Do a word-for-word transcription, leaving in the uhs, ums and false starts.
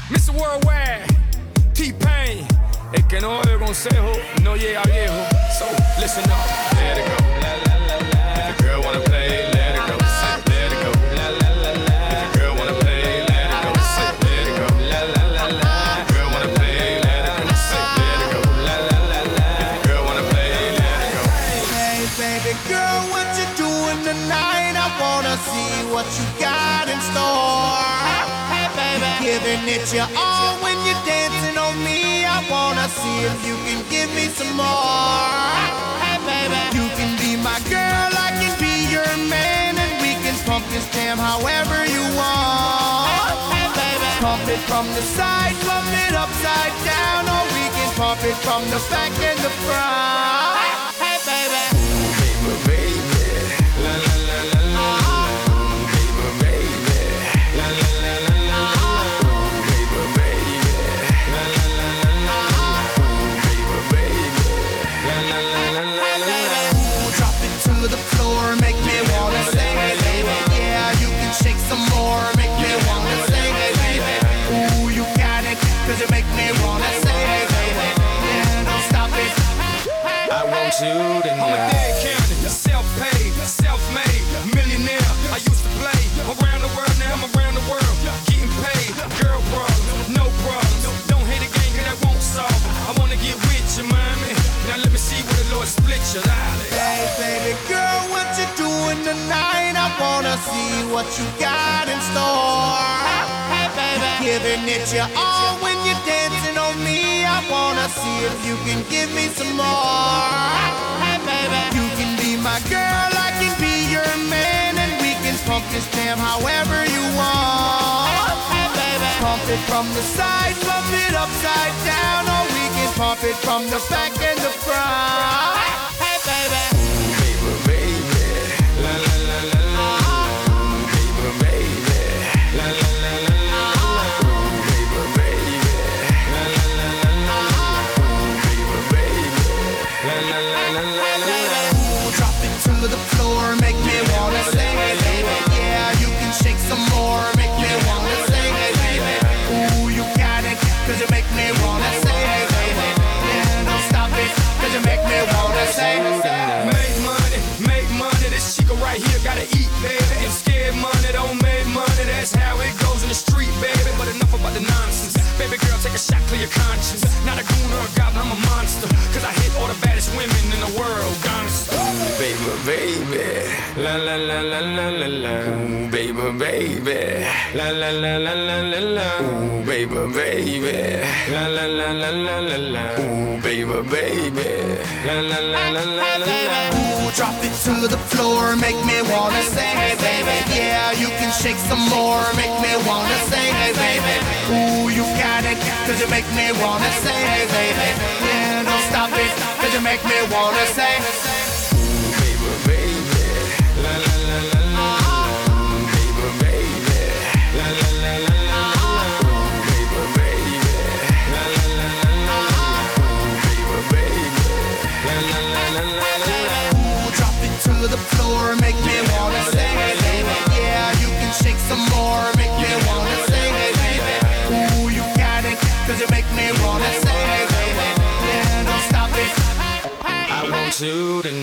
mister Worldwide, T-Pain. El que no oye consejo no llega viejo. So listen up, let it go. La, la, la, la. If the girl wanna play, let it go. Let it go. La, la, la, la. If the girl wanna play, let it go. Let it go. La, la, la, la. If the girl wanna play, let it go. Let it go. La, la, la, la. If the girl wanna play, let it go. Hey baby girl, what you doing tonight? I wanna see what you got in store. Hey baby, giving it your all when you're dancing on me. I wanna see if you can give me some more. Hey baby, you can be my girl, I can be your man, and we can pump this jam however you want. Hey baby, pump it from the side, pump it upside down, or we can pump it from the back and the front. Hey baby, Baby, baby, la la la la la. Baby, baby, la la la la la. Baby, baby, la la la la la. Baby, baby, la la la la la la. ooh, drop it to the floor, make me wanna sing, hey baby. Yeah, you can shake some more, make me wanna sing, hey baby. Ooh, you got it, cause you make me wanna sing, hey baby. Yeah, don't stop it. I want you to know. I'm a dead county, self-paid, self-made, millionaire. I used to play around the world, now I'm around the world, getting paid. Girl problems, no problems. Don't hate a game, cause that won't solve it. I wanna get with you, mommy. Now let me see where the Lord split your eyelids. Hey baby girl, what you doing tonight? I wanna see what you got in store. Hey baby, giving it your all when you're dancing on me. I wanna see if you can give me some more. Hey baby, you can be my girl, I can be your man, and we can pump this jam however you want. Hey baby, pump it from the side, pump it upside down, or we can pump it from the back and the front. Hey baby, Baby, baby, la la la la la. Baby, baby, la la la la la. Baby, baby, la la la la la. Baby, baby, la la la la la la. ooh, drop it to the floor, make me wanna sing, hey baby. Yeah, you can shake some more, make me wanna sing, hey baby. Ooh, you got it, cause you make me wanna sing, hey baby. Yeah, don't stop it, cause you make me wanna sing. Make money, make money. This chica right here gotta eat, baby. And scared money don't make money. That's how it goes in the street, baby. But enough about the nonsense. Baby girl, take a shot, clear your conscience. Not a goon or a goblin, I'm a monster. Cause I hit all the baddest women in the world, honest. Baby, baby, la la la la la la la. Ooh, baby, baby, la la la la la la la. Ooh, baby, baby, la la la la la la la. Ooh, baby, baby, la la la la la la la. Ooh, drop it to the floor, make me wanna sing, hey baby. Yeah, you can shake some more, make me wanna sing, hey baby. Ooh, you got it, cause you make me wanna sing, hey baby. Yeah, don't stop it, cause you make me wanna sing. Baby, baby, la la la la la. Baby, baby, la la la la la. Baby, baby, la la la la la. Baby, baby, la la la la la la. Ooh, drop it to the floor, make me wanna sing, hey baby. Yeah, you can shake some more, make me wanna sing, hey baby. Ooh, you got it, cause you make me wanna sing, hey baby. Yeah, don't stop it. I want you to